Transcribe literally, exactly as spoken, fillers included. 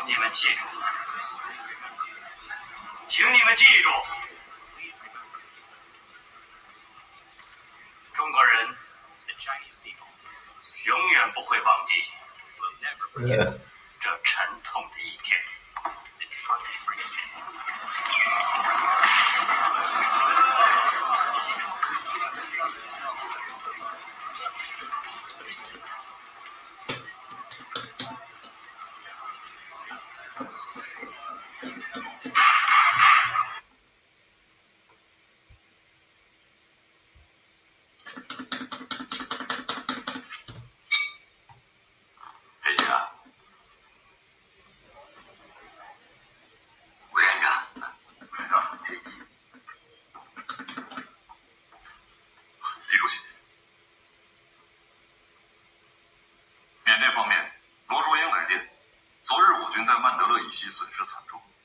你们记住了，请你们记住，中国人永远不会忘记这沉痛的一天。裴军啊，委员长，委员长，佩姬。李主席，缅甸方面，罗卓英来电，昨日我军在曼德勒以西损失惨重，